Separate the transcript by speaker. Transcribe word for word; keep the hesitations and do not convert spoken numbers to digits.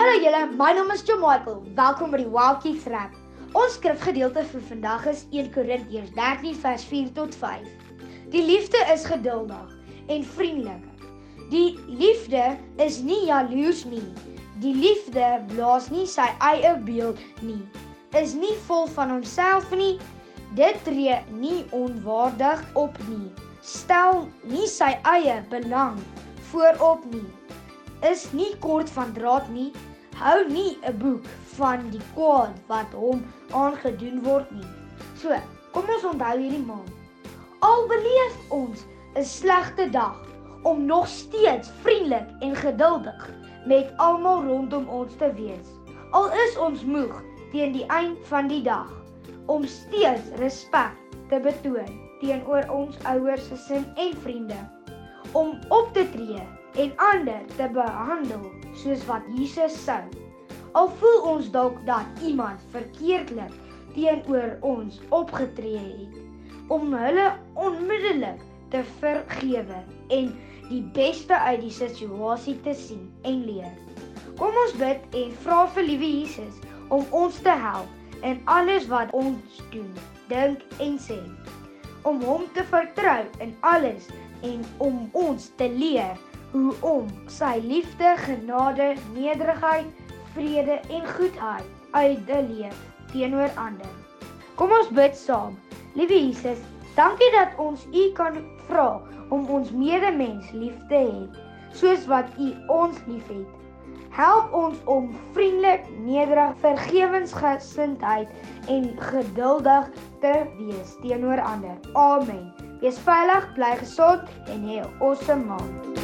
Speaker 1: Hallo julle, my naam is Jo Michael. Welkom by die Wild Kids Rap. Ons skrifgedeelte vir vandag is eerste Korintiërs dertien vers vier tot vyf. Die liefde is geduldig en vriendelik. Die liefde is nie jaloers nie. Die liefde blaas nie sy eie beeld nie. Is nie vol van homself nie. Dit tree nie onwaardig op nie. Stel nie sy eie belang voorop nie. Is nie kort van draad nie. Hou nie 'n boek van die kwaad wat hom aangedoen word nie. So, kom ons onthou hierdie maand. Al beleef ons 'n slegte dag, om nog steeds vriendelik en geduldig met almal rondom ons te wees. Al is ons moeg teen die eind van die dag, om steeds respek te betoon teenoor ons ouers, gesin en vriende, om op te tree en ander te behandel soos wat Jesus sou. Al voel ons dalk dat iemand verkeerdlik teenoor ons opgetree het, om hulle onmiddellik te vergewe en die beste uit die situasie te sien en leer. Kom ons bid en vra vir liewe Jesus om ons te help in alles wat ons doen, dink en sê, om hom te vertrou in alles en om ons te leer hoe om sy liefde, genade, nederigheid, vrede en goedheid uit te leef teenoor ander. Kom ons bid saam. Liewe Jesus, dankie dat ons U kan vra om ons medemens lief te hê, soos wat U ons liefhet. Help ons om vriendelik, nederig, vergewensgesindheid en geduldig te wees teenoor ander. Amen. Wees veilig, bly gesond en hê 'n awesome maand.